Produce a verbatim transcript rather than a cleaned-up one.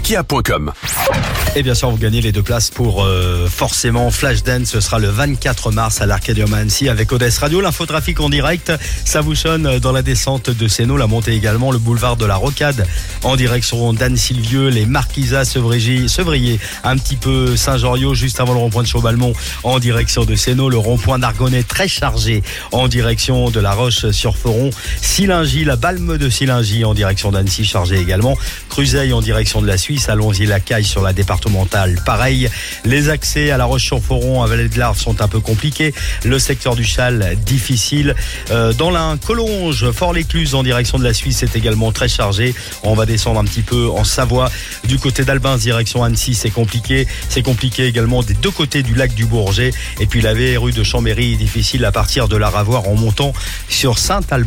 Ikea point com. Et bien sûr, vous gagnez les deux places pour euh, forcément Flashdance. Ce sera le vingt-quatre mars à l'Arcadium à Annecy avec Odès Radio. L'infotrafic en direct, ça vous sonne dans la descente de Sénaux, la montée également, le boulevard de la Rocade en direction d'Anne-Sylvieux, les Marquisats, Sevrier, Sevrier, un petit peu Saint-Joriot juste avant le rond-point de Chaubalmont en direction de Sénaux, le rond-point d'Argonnet très chargé en direction de la Roche-sur-Foron, Silingy, la Balme de Silingy en direction d'Annecy chargé également, Cruzeil en direction de la Suisse, Allons-y-la-Caille sur la départementale, pareil. Les accès à la Roche-sur-Foron, à Vallée de l'Arve sont un peu compliqués. Le secteur du Chal, difficile. Euh, dans l'Ain, Collonges, Fort-l'Écluse en direction de la Suisse, c'est également très chargé. On va descendre un petit peu en Savoie. Du côté d'Albins, direction Annecy, c'est compliqué. C'est compliqué également des deux côtés du lac du Bourget. Et puis la V rue de Chambéry, difficile à partir de la Ravoire en montant sur Saint-Albin.